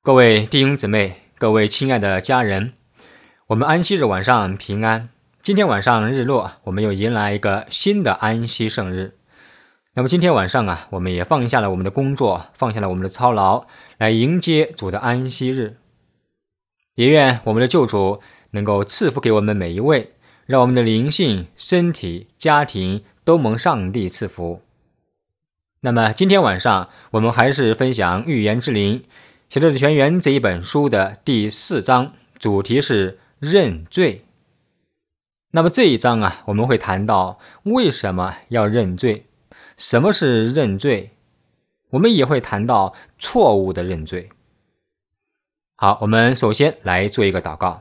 各位弟兄姊妹，各位亲爱的家人，我们安息日晚上平安。今天晚上日落，我们又迎来一个新的安息圣日。那么今天晚上我们也放下了我们的工作，放下了我们的操劳，来迎接主的安息日。也愿我们的救主能够赐福给我们每一位，让我们的灵性、身体、家庭都蒙上帝赐福。那么今天晚上我们还是分享预言之灵希勒的全员这一本书的第4章，主题是认罪。那么这一章我们会谈到为什么要认罪，什么是认罪，我们也会谈到错误的认罪。好，我们首先来做一个祷告。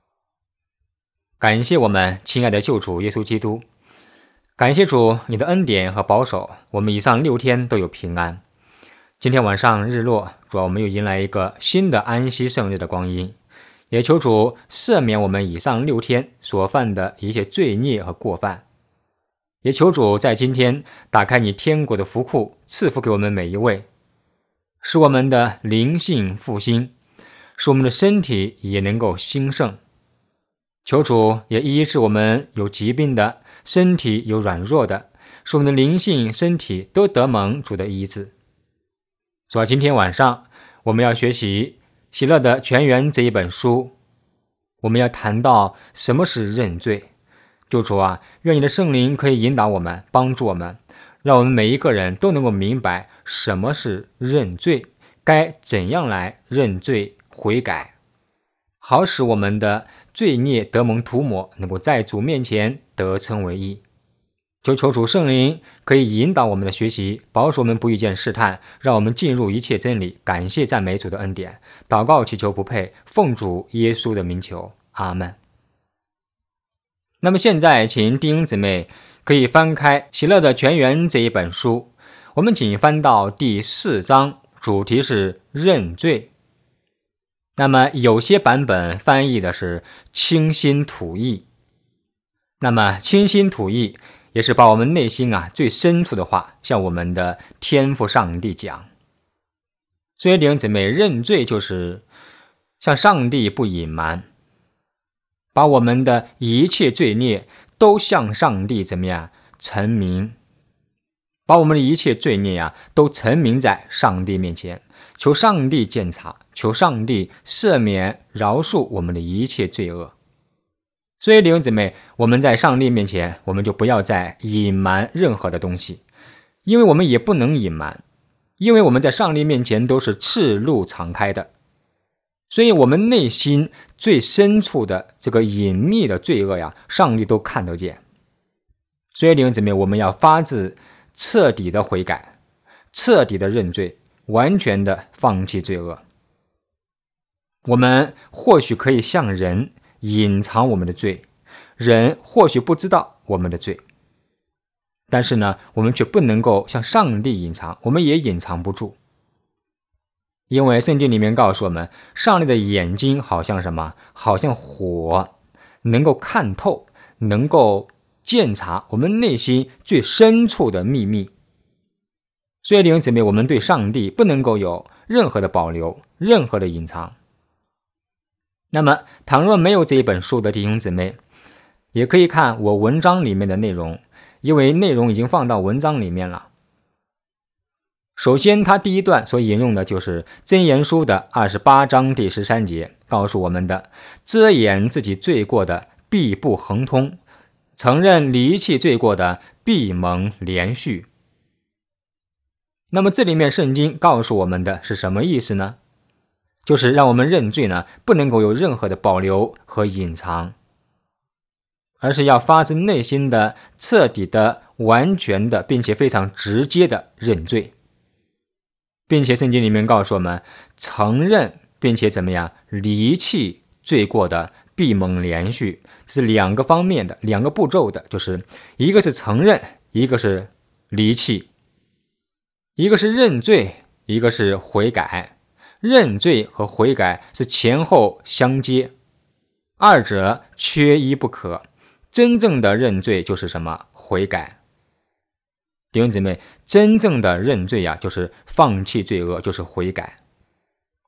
感谢我们亲爱的救主耶稣基督，感谢主你的恩典和保守，我们以上6天都有平安。今天晚上日落，主我们又迎来一个新的安息圣日的光阴，也求主赦免我们以上6天所犯的一切罪孽和过犯，也求主在今天打开你天国的福库，赐福给我们每一位，使我们的灵性复兴，使我们的身体也能够兴盛。求主也医治我们有疾病的，身体有软弱的，使我们的灵性身体都得蒙主的医治。所以今天晚上我们要学习希勒的全员这一本书，我们要谈到什么是认罪。救主愿你的圣灵可以引导我们，帮助我们，让我们每一个人都能够明白什么是认罪，该怎样来认罪悔改，好使我们的罪孽得蒙涂抹，能够在主面前得称为义。求主圣灵可以引导我们的学习，保守我们不遇见试探，让我们进入一切真理。感谢赞美主的恩典，祷告祈求不配，奉主耶稣的名求，阿们。那么现在请弟兄姊妹可以翻开希勒的全员这一本书，我们请翻到第4章，主题是认罪。那么有些版本翻译的是倾心吐意，那么倾心吐意也是把我们内心最深处的话向我们的天父上帝讲。所以弟兄姊妹，认罪就是向上帝不隐瞒，把我们的一切罪孽都向上帝怎么样陈明，把我们的一切罪孽都陈明在上帝面前，求上帝鉴察，求上帝赦免饶恕我们的一切罪恶。所以弟兄姊妹，我们在上帝面前，我们就不要再隐瞒任何的东西，因为我们也不能隐瞒，因为我们在上帝面前都是赤露敞开的，所以我们内心最深处的这个隐秘的罪恶上帝都看得见。所以弟兄姊妹，我们要发自彻底的悔改，彻底的认罪，完全的放弃罪恶。我们或许可以向人隐藏我们的罪，人或许不知道我们的罪，但是呢，我们却不能够向上帝隐藏，我们也隐藏不住。因为圣经里面告诉我们，上帝的眼睛好像什么？好像火，能够看透，能够鉴察我们内心最深处的秘密。所以弟兄姊妹，我们对上帝不能够有任何的保留，任何的隐藏。那么倘若没有这一本书的弟兄姊妹，也可以看我文章里面的内容，因为内容已经放到文章里面了。首先他第一段所引用的就是箴言书的28章第13节，告诉我们的遮掩自己罪过的必不亨通，承认离弃罪过的必蒙连续。那么这里面圣经告诉我们的是什么意思呢？就是让我们认罪呢，不能够有任何的保留和隐藏，而是要发自内心的、彻底的、完全的，并且非常直接的认罪。并且圣经里面告诉我们，承认并且怎么样离弃罪过的必蒙连续，这是2个方面的2个步骤的，就是一个是承认，一个是离弃，一个是认罪，一个是悔改。认罪和悔改是前后相接，二者缺一不可。真正的认罪就是什么？悔改。弟兄姊妹，真正的认罪就是放弃罪恶，就是悔改。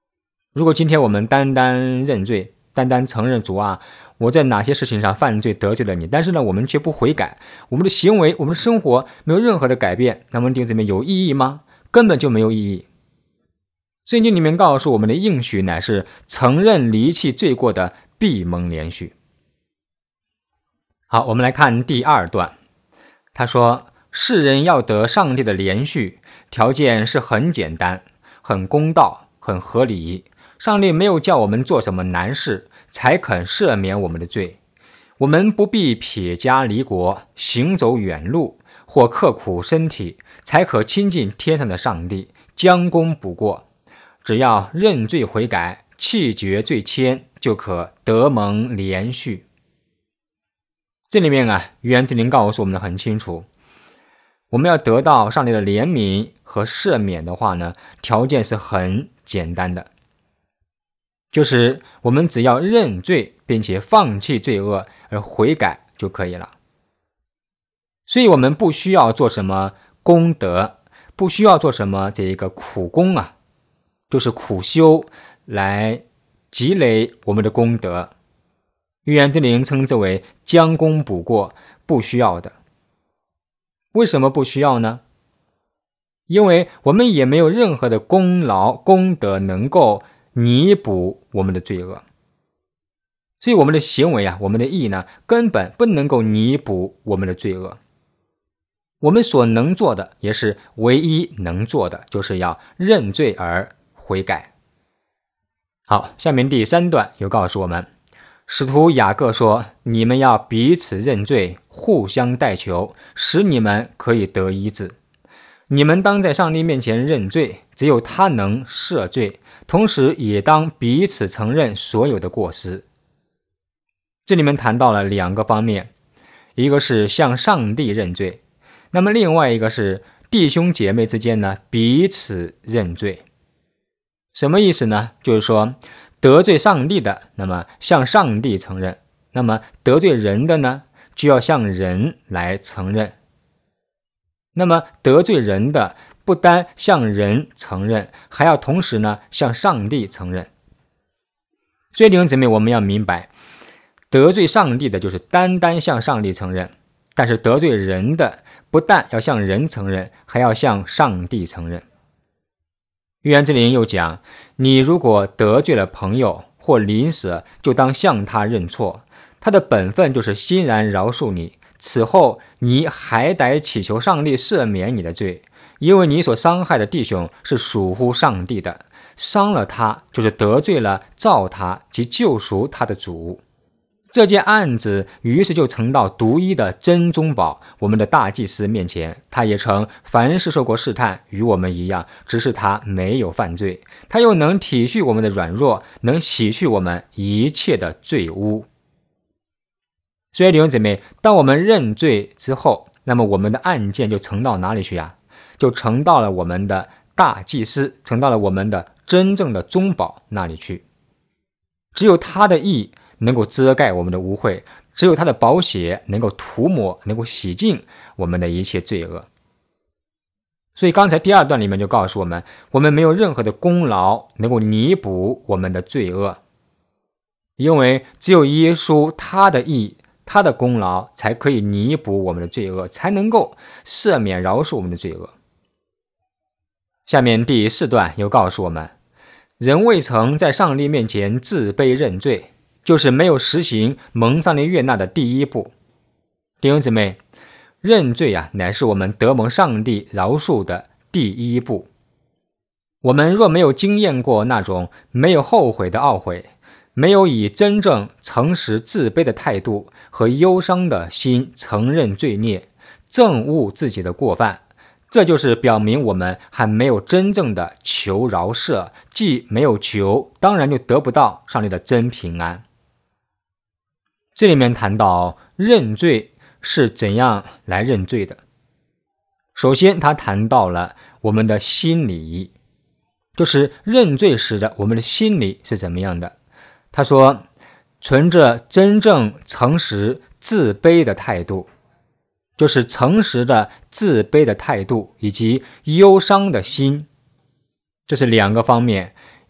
如果今天我们单单认罪，单单承认主啊，我在哪些事情上犯罪得罪了你，但是呢我们却不悔改，我们的行为我们的生活没有任何的改变，那么弟兄姊妹有意义吗？根本就没有意义。圣经里面告诉我们的应许乃是承认离弃罪过的必蒙连续。好，我们来看第二段，他说世人要得上帝的连续，条件是很简单，很公道，很合理。上帝没有叫我们做什么难事，才肯赦免我们的罪。我们不必撇家离国，行走远路，或刻苦身体，才可亲近天上的上帝，将功补过。只要认罪悔改，弃绝罪愆，就可得蒙连续。这里面约翰之灵告诉我们的很清楚，我们要得到上帝的怜悯和赦免的话呢，条件是很简单的，就是我们只要认罪，并且放弃罪恶而悔改就可以了。所以我们不需要做什么功德，不需要做什么这个苦功就是苦修来积累我们的功德。约翰之灵称之为将功补过，不需要的。为什么不需要呢？因为我们也没有任何的功劳功德能够弥补我们的罪恶，所以我们的行为我们的义呢，根本不能够弥补我们的罪恶。我们所能做的，也是唯一能做的，就是要认罪而悔改。好，下面第三段又告诉我们，使徒雅各说，你们要彼此认罪，互相代求，使你们可以得医治。你们当在上帝面前认罪，只有他能赦罪，同时也当彼此承认所有的过失。这里面谈到了两个方面，一个是向上帝认罪，那么另外一个是弟兄姐妹之间呢彼此认罪。什么意思呢？就是说得罪上帝的，那么向上帝承认，那么得罪人的呢，就要向人来承认。那么得罪人的不单向人承认，还要同时呢向上帝承认。所以弟兄姊妹，我们要明白，得罪上帝的就是单单向上帝承认，但是得罪人的不但要向人承认，还要向上帝承认。约翰之灵又讲，你如果得罪了朋友或邻舍，就当向他认错，他的本分就是欣然饶恕你，此后你还得祈求上帝赦免你的罪，因为你所伤害的弟兄是属乎上帝的，伤了他就是得罪了造他及救赎他的主。这件案子于是就呈到独一的真中保，我们的大祭司面前，他也曾凡事受过试探，与我们一样，只是他没有犯罪，他又能体恤我们的软弱，能洗去我们一切的罪污。所以弟兄姊妹，当我们认罪之后，那么我们的案件就呈到哪里去就呈到了我们的大祭司，呈到了我们的真正的中保那里去。只有他的义能够遮盖我们的污秽，只有他的宝血能够涂抹，能够洗净我们的一切罪恶。所以刚才第二段里面就告诉我们，我们没有任何的功劳能够弥补我们的罪恶，因为只有耶稣他的义，他的功劳才可以弥补我们的罪恶，才能够赦免饶恕我们的罪恶。下面第四段又告诉我们，人未曾在上帝面前自卑认罪，就是没有实行蒙上帝悦纳的第一步。弟兄姊妹，认罪乃是我们得蒙上帝饶恕的第一步。我们若没有经验过那种没有后悔的懊悔，没有以真正诚实自卑的态度和忧伤的心承认罪孽，证悟自己的过犯，这就是表明我们还没有真正的求饶赦，既没有求，当然就得不到上帝的真平安。这里面谈到认罪是怎样来认罪的。首先他谈到了我们的心理，就是认罪时的我们的心理是怎么样的。他说存着真正诚实自卑的态度，就是诚实的自卑的态度以及忧伤的心，这是两个方面，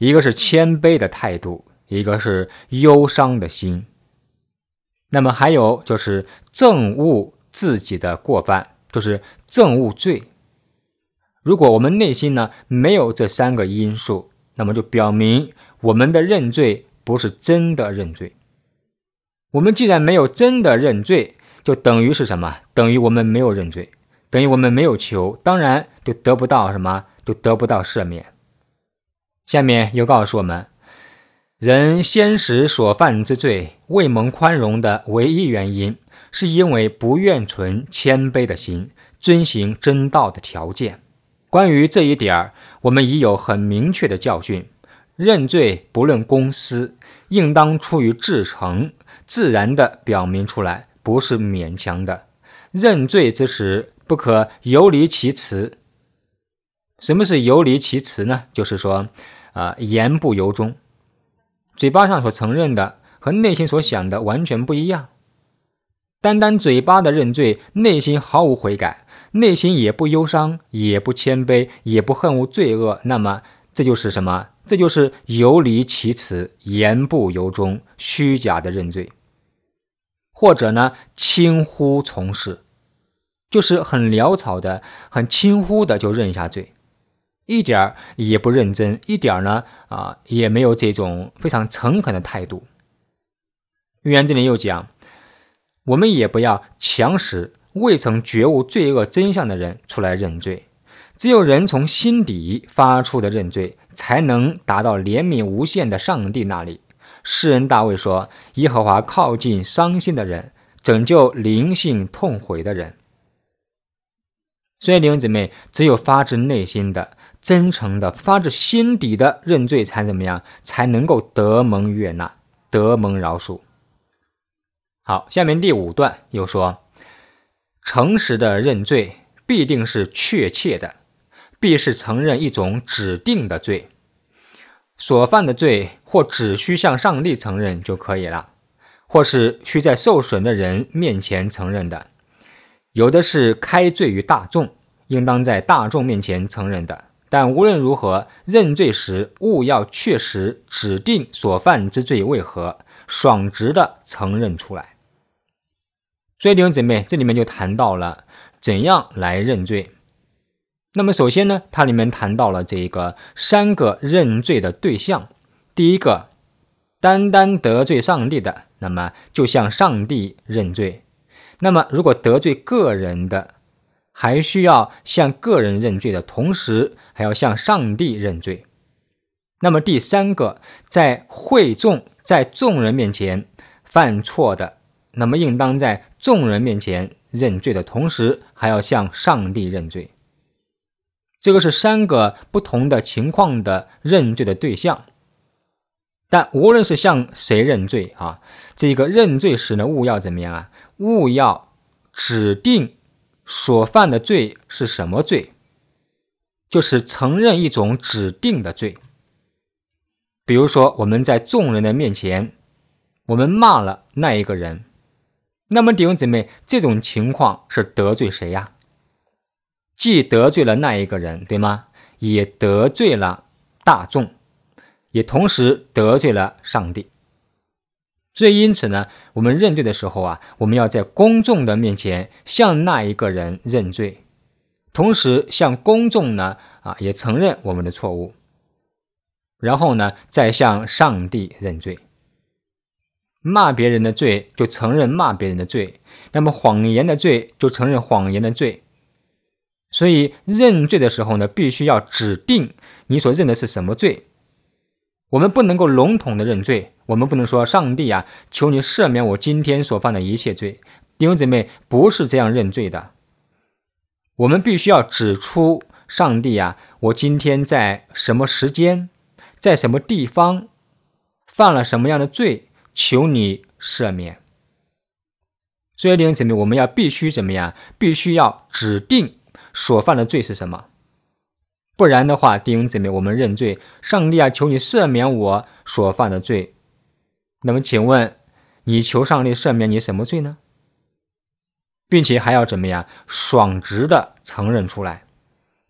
一个是谦卑的态度，一个是忧伤的心。那么还有就是憎恶自己的过犯，就是憎恶罪。如果我们内心呢没有这3个因素，那么就表明我们的认罪不是真的认罪。我们既然没有真的认罪，就等于是什么？等于我们没有认罪，等于我们没有求，当然就得不到什么？就得不到赦免。下面又告诉我们，人先时所犯之罪未蒙宽容的唯一原因，是因为不愿存谦卑的心，遵行真道的条件。关于这一点，我们已有很明确的教训。认罪不论公私，应当出于至诚，自然地表明出来，不是勉强的。认罪之时，不可游离其词。什么是游离其词呢？就是说言不由衷，嘴巴上所承认的和内心所想的完全不一样。单单嘴巴的认罪，内心毫无悔改，内心也不忧伤，也不谦卑，也不恨恶罪恶，那么这就是什么？这就是游离其词，言不由衷，虚假的认罪。或者呢，轻忽从事，就是很潦草的，很轻忽的就认下罪，一点也不认真，一点呢也没有这种非常诚恳的态度。预言这里又讲，我们也不要强使未曾觉悟罪恶真相的人出来认罪，只有人从心底发出的认罪，才能达到怜悯无限的上帝那里。诗人大卫说，耶和华靠近伤心的人，拯救灵性痛悔的人。所以弟兄姊妹，只有发自内心的、真诚的、发自心底的认罪，才怎么样？才能够得蒙悦纳，得蒙饶恕。好，下面第5段又说，诚实的认罪必定是确切的，必是承认一种指定的罪。所犯的罪或只需向上帝承认就可以了，或是需在受损的人面前承认的。有的是开罪于大众，应当在大众面前承认的。但无论如何，认罪时务要确实指定所犯之罪为何，爽直的承认出来。所以弟兄姊妹，这里面就谈到了怎样来认罪。那么首先呢，它里面谈到了这个3个认罪的对象。第一个，单单得罪上帝的，那么就向上帝认罪。那么如果得罪个人的，还需要向个人认罪的同时，还要向上帝认罪。那么第3个，在会众，在众人面前犯错的，那么应当在众人面前认罪的同时，还要向上帝认罪。这个是3个不同的情况的认罪的对象。但无论是向谁认罪这个认罪时呢，务要怎么样务要指定所犯的罪是什么罪，就是承认一种指定的罪。比如说我们在众人的面前，我们骂了那一个人，那么弟兄姊妹，这种情况是得罪谁呀？既得罪了那一个人，对吗？也得罪了大众，也同时得罪了上帝。所以因此呢，我们认罪的时候我们要在公众的面前向那一个人认罪，同时向公众呢也承认我们的错误，然后呢再向上帝认罪。骂别人的罪就承认骂别人的罪，那么谎言的罪就承认谎言的罪。所以认罪的时候呢，必须要指定你所认的是什么罪。我们不能够笼统的认罪，我们不能说上帝求你赦免我今天所犯的一切罪。弟兄姊妹，不是这样认罪的。我们必须要指出上帝我今天在什么时间，在什么地方犯了什么样的罪，求你赦免。所以弟兄姊妹，我们必须怎么样？必须要指定所犯的罪是什么。不然的话，弟兄姊妹，我们认罪，上帝求你赦免我所犯的罪。那么请问你求上帝赦免你什么罪呢？并且还要怎么样？爽直的承认出来。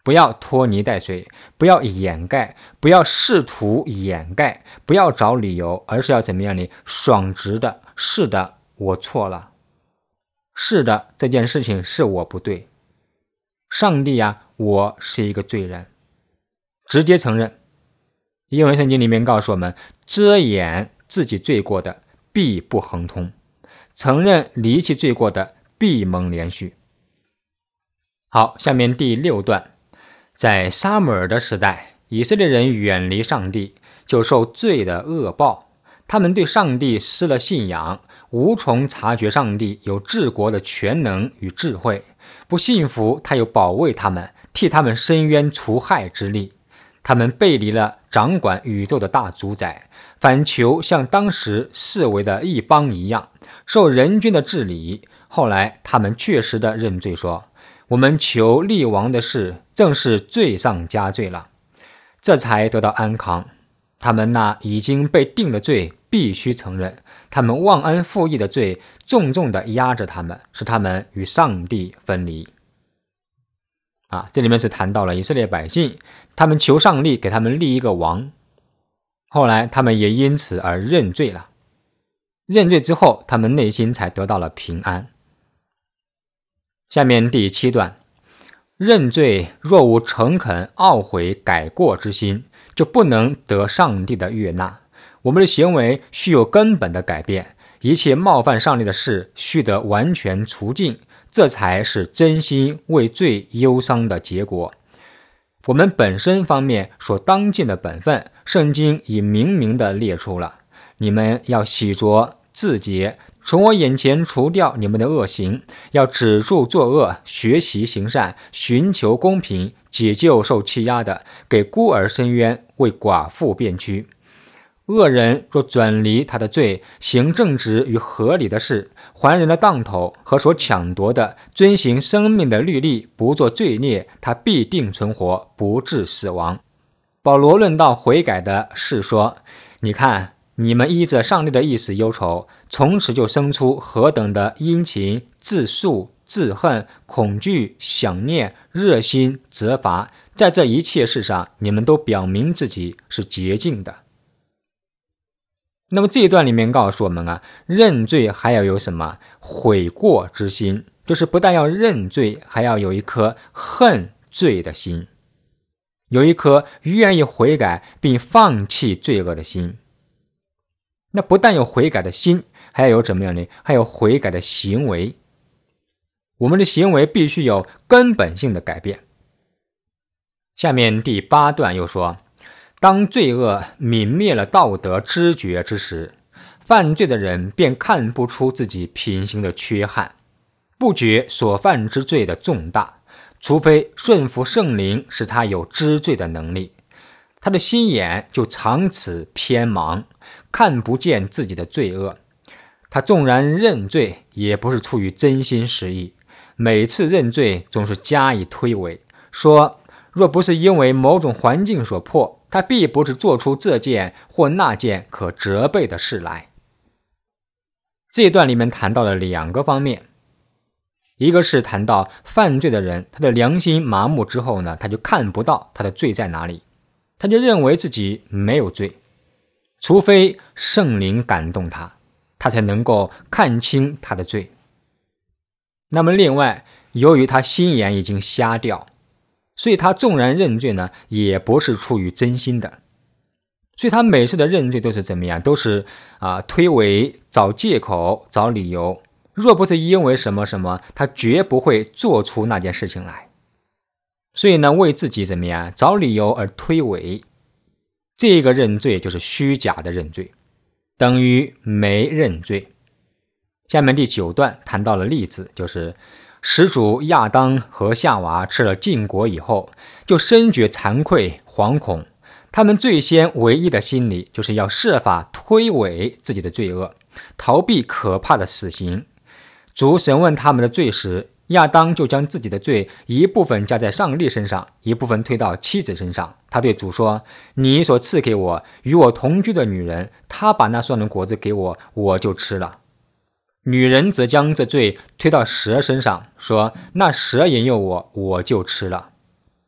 不要拖泥带水，不要掩盖，不要试图掩盖，不要找理由，而是要怎么样呢？爽直的，是的，我错了，是的，这件事情是我不对，上帝啊，我是一个罪人，直接承认。因为圣经里面告诉我们，遮掩自己罪过的必不亨通，承认离弃罪过的必蒙连续。好，下面第6段，在撒母耳的时代，以色列人远离上帝，就受罪的恶报。他们对上帝失了信仰，无从察觉上帝有治国的全能与智慧，不信服他有保卫他们，替他们伸冤除害之力。他们背离了掌管宇宙的大主宰，反求像当时视为的异邦一样，受人君的治理。后来他们确实的认罪说，我们求立王的事正是罪上加罪了，这才得到安康。他们那已经被定的罪必须承认，他们忘恩负义的罪重重地压着他们，使他们与上帝分离。这里面是谈到了以色列百姓，他们求上帝给他们立一个王，后来他们也因此而认罪了。认罪之后，他们内心才得到了平安。下面第7段，认罪若无诚恳懊悔改过之心，就不能得上帝的悦纳。我们的行为需有根本的改变，一切冒犯上帝的事须得完全除尽，这才是真心为罪忧伤的结果。我们本身方面所当尽的本分，圣经已明明地列出了，你们要洗濯自洁，从我眼前除掉你们的恶行，要止住作恶，学习行善，寻求公平，解救受欺压的，给孤儿伸冤，为寡妇辩屈。恶人若转离他的罪，行正直与合理的事，还人的当头和所抢夺的，遵行生命的律例，不做罪孽，他必定存活，不致死亡。保罗论到悔改的事说，你看，你们依着上帝的意思忧愁，从此就生出何等的殷勤、自诉、自恨、恐惧、想念、热心、责罚，在这一切事上，你们都表明自己是洁净的。那么这一段里面告诉我们认罪还要有什么？悔过之心，就是不但要认罪，还要有一颗恨罪的心，有一颗愿意悔改并放弃罪恶的心。那不但有悔改的心，还要有怎么样呢？还有悔改的行为。我们的行为必须有根本性的改变。下面第8段又说，当罪恶泯灭了道德知觉之时，犯罪的人便看不出自己品行的缺憾，不觉所犯之罪的重大，除非顺服圣灵，使他有知罪的能力。他的心眼就长此偏盲，看不见自己的罪恶。他纵然认罪，也不是出于真心实意，每次认罪总是加以推诿，说若不是因为某种环境所迫，他必不是做出这件或那件可责备的事来。这一段里面谈到了2个方面，一个是谈到犯罪的人，他的良心麻木之后呢，他就看不到他的罪在哪里，他就认为自己没有罪，除非圣灵感动他，他才能够看清他的罪。那么另外，由于他心眼已经瞎掉，所以他纵然认罪呢，也不是出于真心的。所以他每次的认罪都是怎么样？都是推诿、找借口、找理由。若不是因为什么什么，他绝不会做出那件事情来。所以呢，为自己怎么样找理由而推诿，这个认罪就是虚假的认罪，等于没认罪。下面第9段谈到了例子，就是始祖亚当和夏娃吃了禁果以后，就深觉惭愧惶恐，他们最先唯一的心理就是要设法推诿自己的罪恶，逃避可怕的死刑。主审问他们的罪时，亚当就将自己的罪一部分加在上帝身上，一部分推到妻子身上。他对主说，你所赐给我与我同居的女人，她把那酸的果子给我，我就吃了。女人则将这罪推到蛇身上，说那蛇引诱我，我就吃了。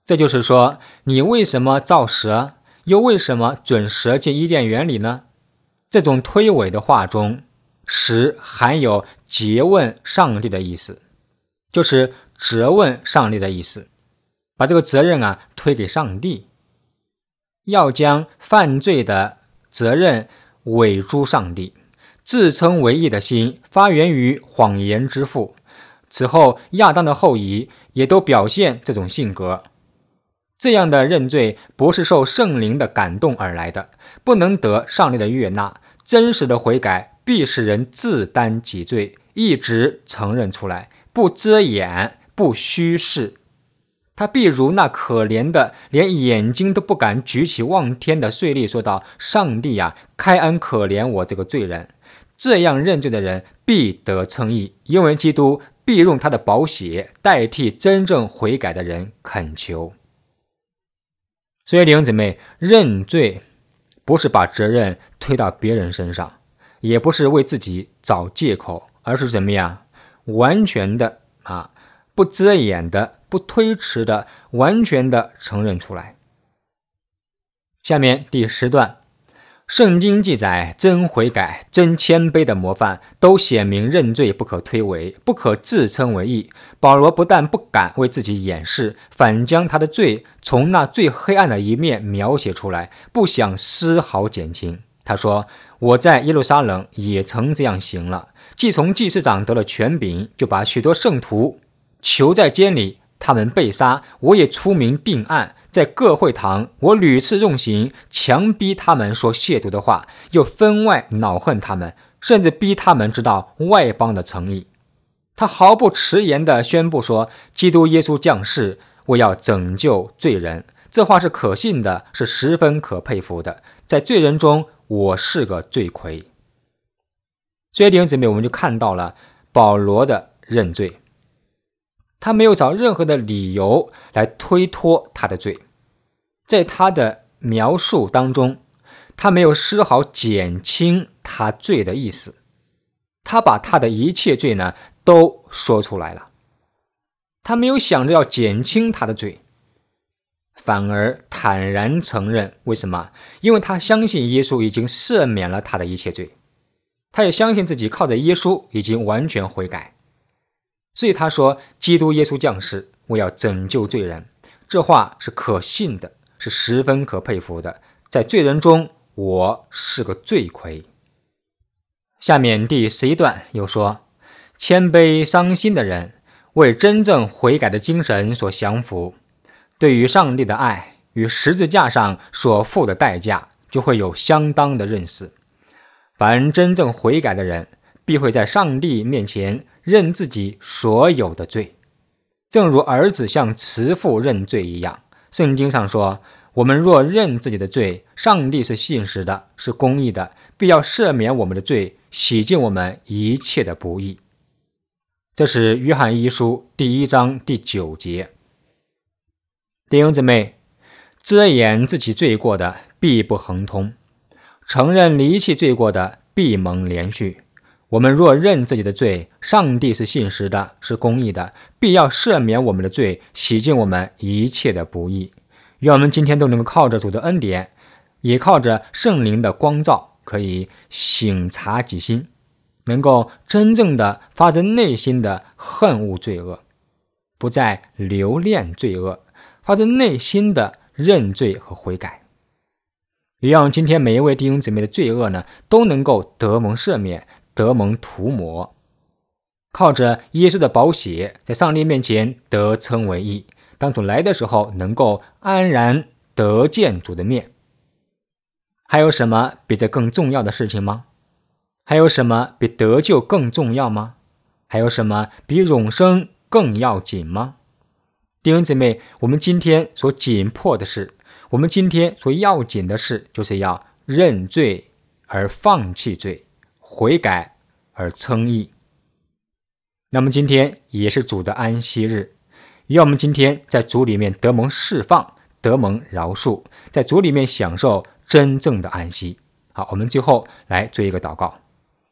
这就是说，你为什么造蛇，又为什么准蛇进伊甸园里呢？这种推诿的话中，实含有诘问上帝的意思，就是责问上帝的意思，把这个责任推给上帝，要将犯罪的责任委诸上帝。自称为义的心发源于谎言之父，此后亚当的后裔也都表现这种性格。这样的认罪不是受圣灵的感动而来的，不能得上帝的悦纳。真实的悔改必使人自担己罪，一直承认出来，不遮掩，不虚饰。他必如那可怜的连眼睛都不敢举起望天的税吏说道：上帝啊，开恩可怜我这个罪人。这样认罪的人必得称义，因为基督必用他的宝血代替真正悔改的人恳求。所以弟兄姊妹，认罪不是把责任推到别人身上，也不是为自己找借口，而是怎么样？完全的不遮掩的，不推迟的，完全的承认出来。下面第10段，圣经记载真悔改、真谦卑的模范，都显明认罪不可推诿，不可自称为义。保罗不但不敢为自己掩饰，反将他的罪从那最黑暗的一面描写出来，不想丝毫减轻。他说：我在耶路撒冷也曾这样行了，既从祭司长得了权柄，就把许多圣徒囚在监里，他们被杀，我也出名定案，在各会堂我屡次用刑，强逼他们说亵渎的话，又分外恼恨他们，甚至逼他们知道外邦的诚意。他毫不迟延地宣布说，基督耶稣降世，为要拯救罪人。这话是可信的，是十分可佩服的。在罪人中，我是个罪魁。所以弟兄姊妹，我们就看到了保罗的认罪，他没有找任何的理由来推脱他的罪，在他的描述当中，他没有丝毫减轻他罪的意思，他把他的一切罪都说出来了，他没有想着要减轻他的罪，反而坦然承认。为什么？因为他相信耶稣已经赦免了他的一切罪，他也相信自己靠着耶稣已经完全悔改。所以他说，基督耶稣降世，为要拯救罪人。这话是可信的，是十分可佩服的。在罪人中，我是个罪魁。下面第11段又说，谦卑伤心的人为真正悔改的精神所降服，对于上帝的爱与十字架上所付的代价就会有相当的认识。凡真正悔改的人必会在上帝面前认自己所有的罪，正如儿子向慈父认罪一样。圣经上说，我们若认自己的罪，上帝是信实的，是公义的，必要赦免我们的罪，洗净我们一切的不义。这是约翰一书第1章第9节。弟兄姊妹，遮掩自己罪过的必不亨通，承认离弃罪过的必蒙连续。我们若认自己的罪，上帝是信实的，是公义的，必要赦免我们的罪，洗净我们一切的不义。愿我们今天都能够靠着主的恩典，也靠着圣灵的光照，可以省察己心，能够真正的发自内心的恨恶罪恶，不再留恋罪恶，发自内心的认罪和悔改。也让今天每一位弟兄姊妹的罪恶都能够得蒙赦免，得蒙涂抹，靠着耶稣的宝血，在上帝面前得称为义，当主来的时候能够安然得见主的面。还有什么比这更重要的事情吗？还有什么比得救更重要吗？还有什么比永生更要紧吗？弟兄姊妹，我们今天所紧迫的事，我们今天所要紧的事，就是要认罪而放弃罪，悔改而称义。那么今天也是主的安息日，愿我们今天在主里面得蒙释放，得蒙饶恕，在主里面享受真正的安息。好，我们最后来做一个祷告。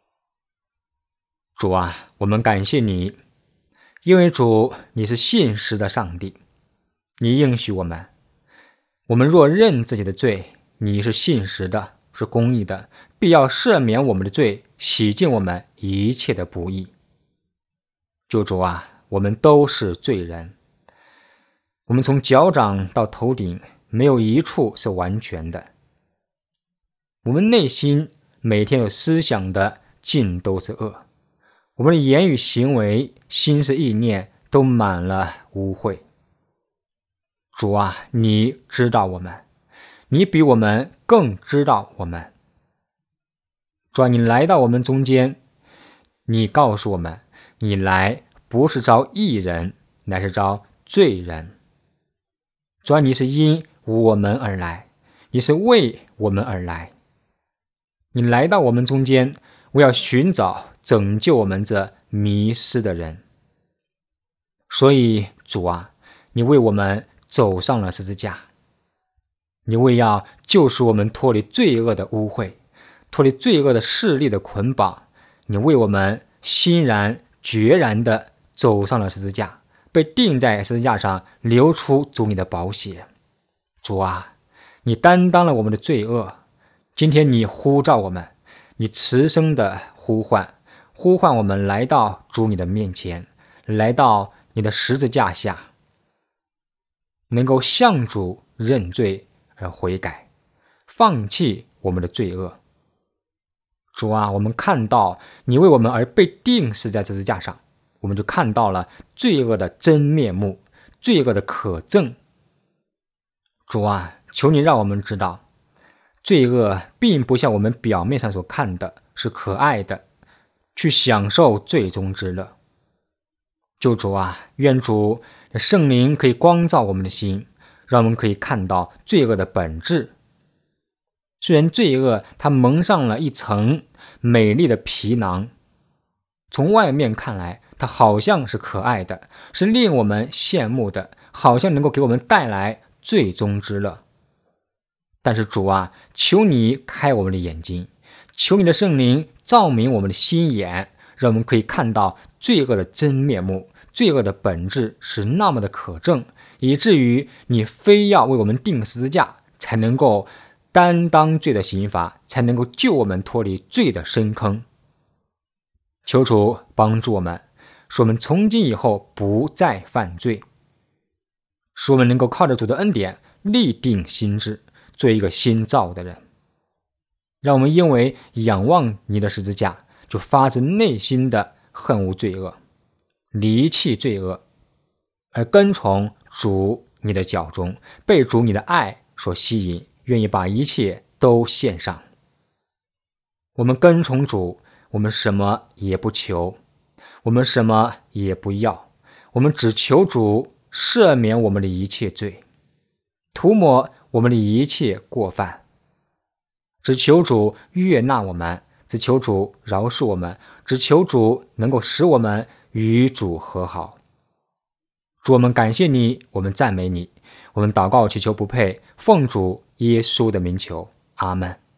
主啊，我们感谢你，因为主你是信实的上帝， 你应许我们，我们若认自己的罪，你是信实的，是公义的，必要赦免我们的罪，洗净我们一切的不义。救主啊，我们都是罪人，我们从脚掌到头顶没有一处是完全的，我们内心每天有思想的尽都是恶，我们的言语行为心思意念都满了污秽。主啊，你知道我们，你比我们更知道我们。主啊，你来到我们中间，你告诉我们，你来不是招义人，乃是招罪人。主啊，你是因我们而来，你是为我们而来。你来到我们中间，我要寻找拯救我们这迷失的人。所以主啊，你为我们走上了十字架，你为要救赎我们脱离罪恶的污秽，脱离罪恶的势力的捆绑，你为我们欣然决然地走上了十字架，被钉在十字架上，流出主你的宝血。主啊，你担当了我们的罪恶，今天你呼召我们，你慈声的呼唤我们来到主你的面前，来到你的十字架下，能够向主认罪而悔改，放弃我们的罪恶。主啊，我们看到你为我们而被钉死在十字架上，我们就看到了罪恶的真面目，罪恶的可憎。主啊，求你让我们知道，罪恶并不像我们表面上所看的是可爱的，去享受罪中之乐。救主啊，愿主圣灵可以光照我们的心，让我们可以看到罪恶的本质。虽然罪恶它蒙上了一层美丽的皮囊，从外面看来它好像是可爱的，是令我们羡慕的，好像能够给我们带来罪中之乐。但是主啊，求你开我们的眼睛，求你的圣灵照明我们的心眼，让我们可以看到罪恶的真面目，罪恶的本质是那么的可憎，以至于你非要为我们钉十字架，才能够担当罪的刑罚，才能够救我们脱离罪的深坑。求主帮助我们，使我们从今以后不再犯罪，使我们能够靠着主的恩典立定心志，做一个新造的人。让我们因为仰望你的十字架，就发自内心的恨恶罪恶，离弃罪恶，而跟从主你的脚中，被主你的爱所吸引，愿意把一切都献上。我们跟从主，我们什么也不求，我们什么也不要，我们只求主赦免我们的一切罪，涂抹我们的一切过犯，只求主悦纳我们，只求主饶恕我们，只求主能够使我们与主和好。主，我们感谢你，我们赞美你，我们祷告祈求不配，奉主耶稣的名求，阿们。